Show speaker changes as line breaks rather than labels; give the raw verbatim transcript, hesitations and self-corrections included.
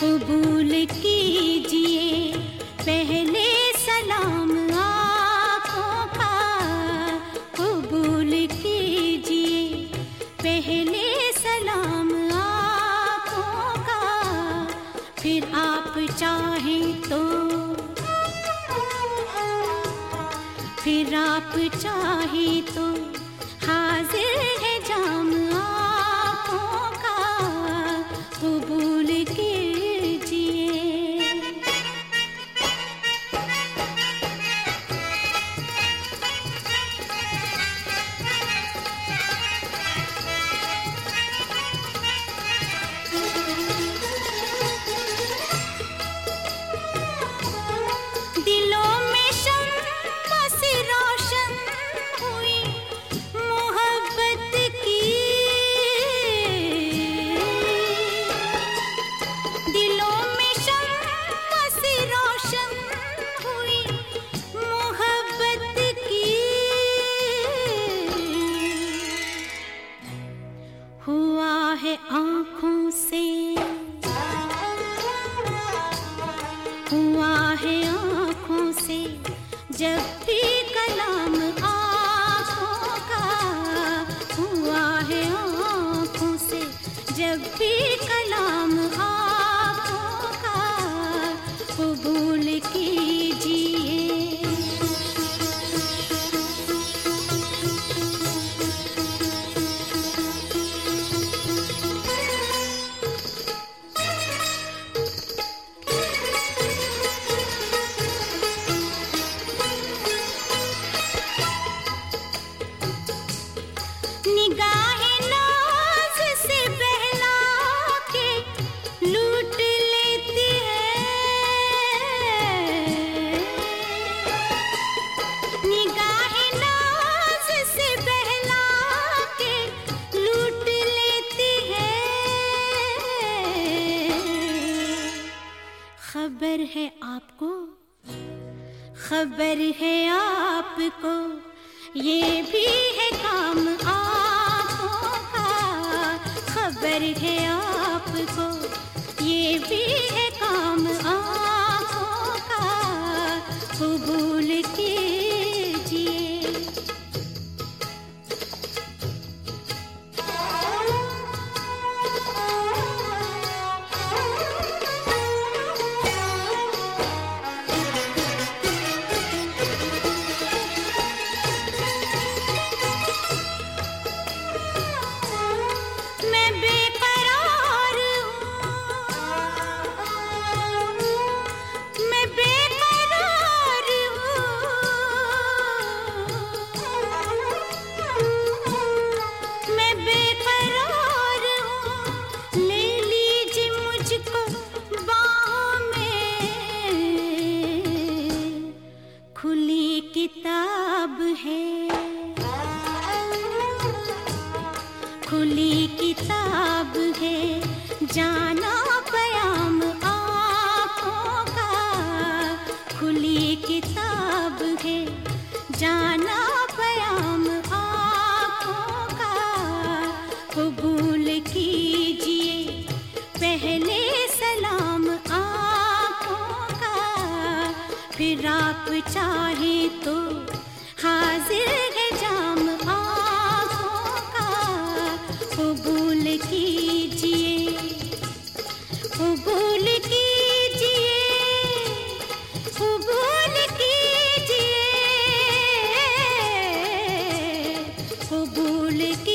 कबूल कीजिए पहले सलाम आँखों का, कबूल कीजिए पहले सलाम आँखों का, फिर आप चाहें तो फिर आप चाहें तो हाजिर है जाम आँखों का, कबूल कीजिए। दिलों में शम्मा से रोशन हुई मोहब्बत की, दिलों में शम्मा से रोशन हुई मोहब्बत की, हुआ है आँखों से हुआ है आँखों से जब भी कलाम आँखों का, हुआ है आँखों से जब भी कलाम आँखों का, कबूल कीजिए। निगाहें नाज़ से बहला के लूट लेती है, निगाहें नाज़ से बहला के लूट लेती है, खबर है आपको खबर है आपको ये भी है काम आँखों का, खबर है आपको ये भी है काम आँखों का, कबूल कीजिए। मैं बेकरार हूँ, मैं बेकरार हूँ, मैं बेकरार हूँ, ले लीजिए मुझको बाहों में, खुली किताब है खुली किताब है, जाना पयाम आँखों का, खुली किताब है, जाना पयाम आँखों का, कबूल कीजिए पहले सलाम आँखों का, फिर आप चाहे तो हाजिर है जाम आँखों का, कबूल कीजिए कबूल कीजिए कबूल कीजिए कबूल कीजिए।